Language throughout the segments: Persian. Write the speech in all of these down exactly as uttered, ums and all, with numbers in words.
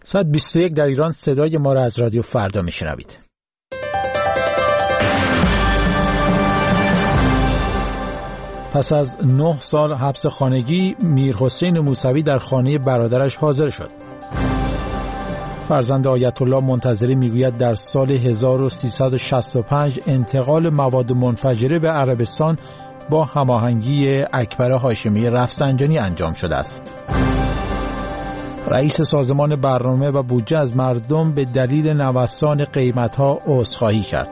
ساعت بیست و یک در ایران صدای ما را از رادیو فردا میشنوید. پس از نه سال حبس خانگی میرحسین موسوی در خانه برادرش حاضر شد. فرزند آیت الله منتظری میگوید در سال هزار و سیصد و شصت و پنج انتقال مواد منفجره به عربستان با هماهنگی اکبر هاشمی رفسنجانی انجام شده است. رئیس سازمان برنامه و بودجه از مردم به دلیل نوسان قیمت‌ها عذرخواهی کرد.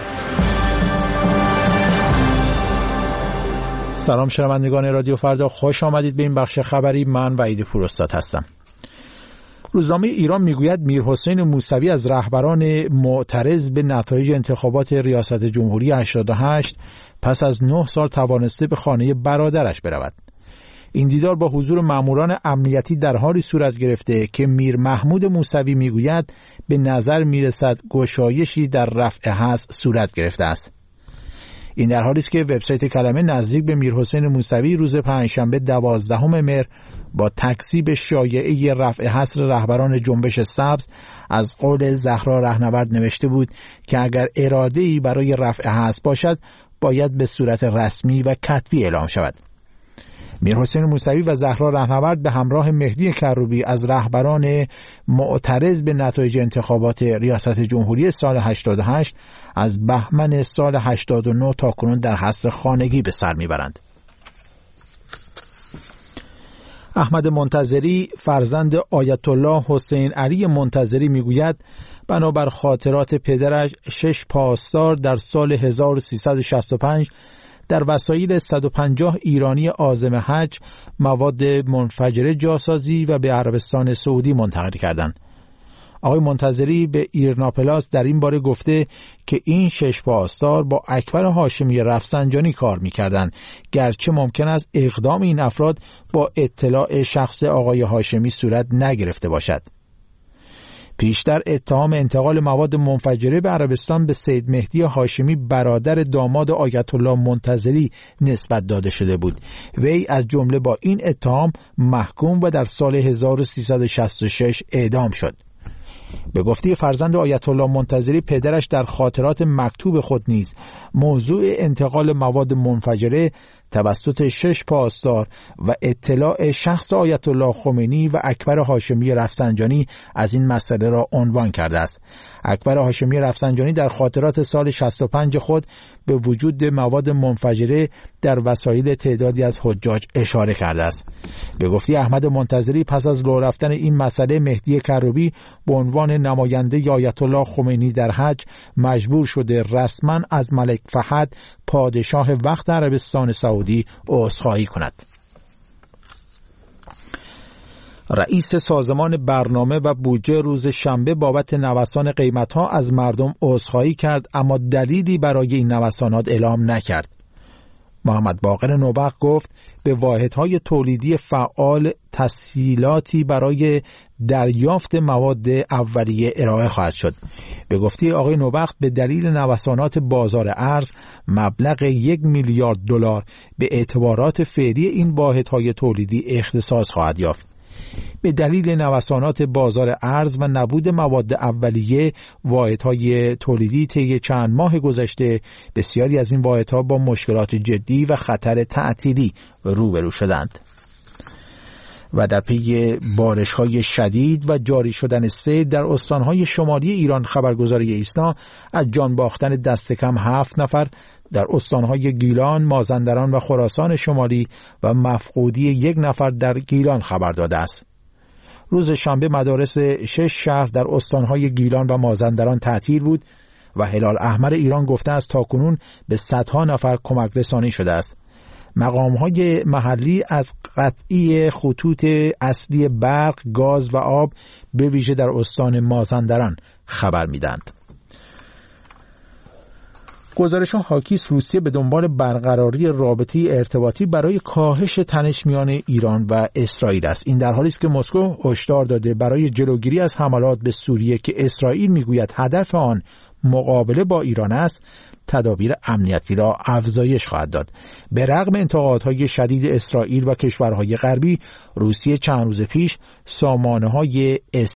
سلام شنوندگان رادیو فردا، خوش آمدید به این بخش خبری. من وحید پوراستاد هستم. روزنامه ایران میگوید میرحسین موسوی از رهبران معترض به نتایج انتخابات ریاست جمهوری هشتاد و هشت پس از نه سال توانسته به خانه برادرش برود. این دیدار با حضور ماموران امنیتی در حالی صورت گرفته که میر محمود موسوی میگوید به نظر میرسد گشایشی در رفع حظ صورت گرفته است. این در حالی است که وبسایت کلمه نزدیک به میرحسین موسوی روز پنجشنبه دوازدهم مهر با تکذیب شایعه رفع حصر رهبران جنبش سبز از قول زهرا رهنورد نوشته بود که اگر اراده‌ای برای رفع حصر باشد باید به صورت رسمی و کتبی اعلام شود. میرحسین موسوی و زهرا رهنورد به همراه مهدی کروبی از رهبران معترض به نتایج انتخابات ریاست جمهوری سال هشتاد و هشت از بهمن سال هشتاد و نه تا کنون در حصر خانگی به سر میبرند. احمد منتظری فرزند آیت الله حسین علی منتظری میگوید بنابر خاطرات پدرش شش پاسدار در سال هزار و سیصد و شصت و پنج در وسایل صد و پنجاه ایرانی عازم حج مواد منفجره جاسازی و به عربستان سعودی منتقل کردند. آقای منتظری به ایرنا پلاس در این باره گفته که این شش پاسدار با اکبر هاشمی رفسنجانی کار می‌کردند، گرچه ممکن است اقدام این افراد با اطلاع شخص آقای هاشمی صورت نگرفته باشد. پیشتر اتهام انتقال مواد منفجره به عربستان به سید مهدی هاشمی برادر داماد آیت الله منتظری نسبت داده شده بود. وی از جمله با این اتهام محکوم و در سال هزار و سیصد و شصت و شش اعدام شد. به گفته فرزند آیت الله منتظری پدرش در خاطرات مکتوب خود نیز موضوع انتقال مواد منفجره توسط شش پاسدار و اطلاع شخص آیت الله خمینی و اکبر هاشمی رفسنجانی از این مسئله را عنوان کرده است. اکبر هاشمی رفسنجانی در خاطرات سال شصت و پنج خود به وجود مواد منفجره در وسایل تعدادی از حجاج اشاره کرده است. به گفته احمد منتظری پس از لو رفتن این مسئله مهدی کروبی به عنوان نماینده آیت الله خمینی در حج مجبور شده رسما از ملک فهد پادشاه وقت عربستان سعودی عذرخواهی کند. رئیس سازمان برنامه و بودجه روز شنبه بابت نوسان قیمت‌ها از مردم عذرخواهی کرد، اما دلیلی برای این نوسانات اعلام نکرد. محمد باقر نوبخت گفت به واحدهای تولیدی فعال تسهیلاتی برای دریافت مواد اولیه ارائه خواهد شد. به گفته آقای نوبخت به دلیل نوسانات بازار ارز مبلغ یک میلیارد دلار به اعتبارات فعلی این واحدهای تولیدی اختصاص خواهد یافت. به دلیل نوسانات بازار ارز و نبود مواد اولیه واحدهای تولیدی طی چند ماه گذشته بسیاری از این واحدها با مشکلات جدی و خطر تعطیلی روبرو شدند. و در پی بارش‌های شدید و جاری شدن سیل در استان‌های شمالی ایران خبرگزاری ایسنا از جان باختن دست کم هفت نفر در استان‌های گیلان، مازندران و خراسان شمالی و مفقودی یک نفر در گیلان خبر داده است. روز شنبه مدارس شش شهر در استان‌های گیلان و مازندران تعطیل بود و هلال احمر ایران گفته است تاکنون به صدها نفر کمک رسانی شده است. مقام‌های محلی از قطعی خطوط اصلی برق، گاز و آب به ویژه در استان مازندران خبر می‌دهند. گزارش‌ها حاکی است روسیه به دنبال برقراری رابطه ارتباطی برای کاهش تنش میان ایران و اسرائیل است. این در حالی است که مسکو هشدار داده برای جلوگیری از حملات به سوریه که اسرائیل میگوید هدف آن مقابله با ایران است، تدابیر امنیتی را افزایش خواهد داد. به رغم انتقادهای شدید اسرائیل و کشورهای غربی، روسیه چند روز پیش سامانه‌های اس